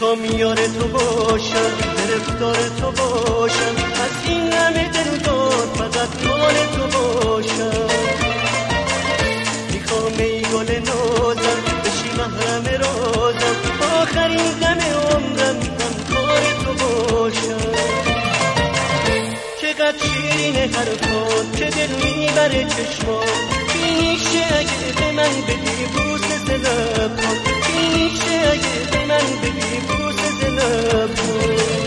میخوام یار تو باشم، گرفتار تو باشم، از این همه دلدار فقط مال تو باشم. میخوام ای گل نازم بشی محرم رازم، آخرین دم عمرم غمخوار تو باشم. چقدر شیرینه حرفات، چه دل میبره چشمات، چی میشه اگه به من بدی بوسه لبات، چی میشه اگه به من بدی بوسه لبات.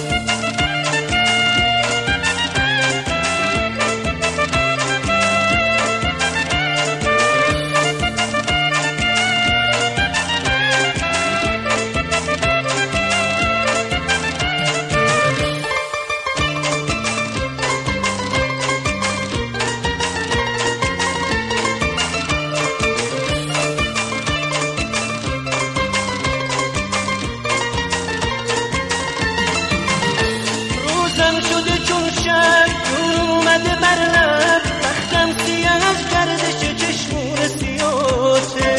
شده چون شب جون اومده بر لب، بختم سیاه از گردش چشمون سیاته.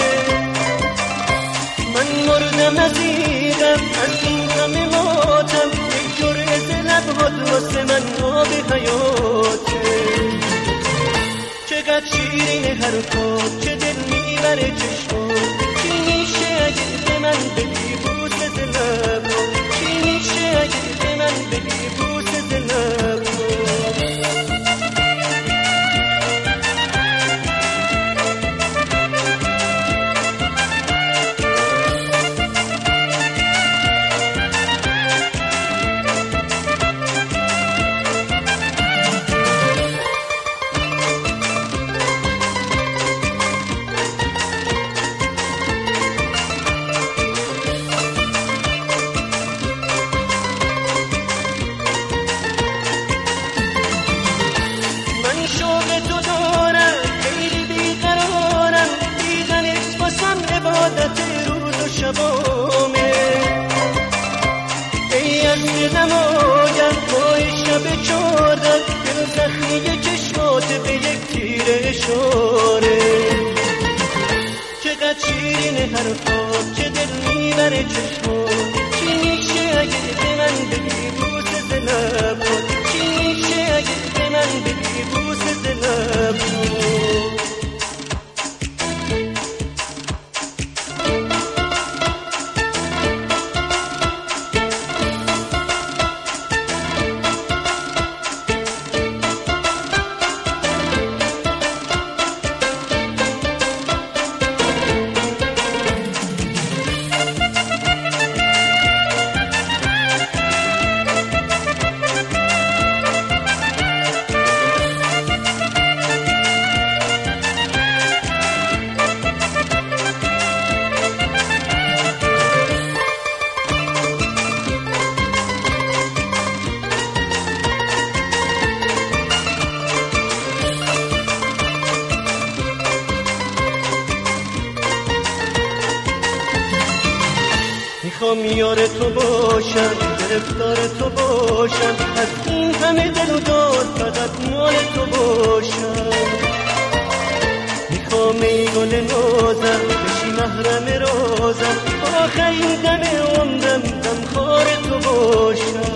من مردم از ایغم از این غم ماتم، یک جرعه ز لبهات واسه من آب حیاته. چقدر شیرین حرفات، چه دل میبره چشمات، چی میشه اگه به من بدی بوسه ز لبات، چی میشه اگه به من بدی بوسه ز لبات. شبامه ای از دلم آگم پای شب چاردن، دل زخمی چشمات به یک تیر اشاره. چقدر شیرین حرفات، چه دل میبره چشمات، چی میشه اگه به من بدی بوسه ز لبات، چی میشه اگه به من بدی بوسه ز لبات. میخوام یار تو باشم، گرفتار تو باشم، از این همه دل و داد فقط مال تو باشم. میخوام ای گل نازم بشی محرم رازم، آخرین دم عمرم غمخوار تو باشم.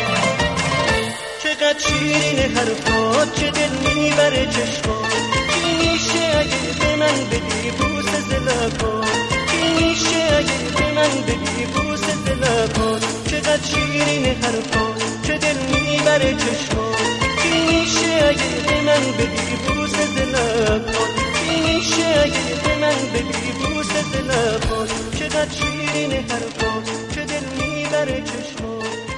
چقدر شیرین حرفات، چه دل میبره چشمات، چی میشه اگه به من بدی بوسه ز لبات، چی میشه اگه به من بدی بوسه ز لبات. چقدر شیرین حرفات، چه دل میبره چشمات، چی میشه اگه به من بدی بوسه ز لبات، چی میشه اگه به من بدی بوسه ز لبات. چقدر شیرین حرفات، چه دل میبره چشمات.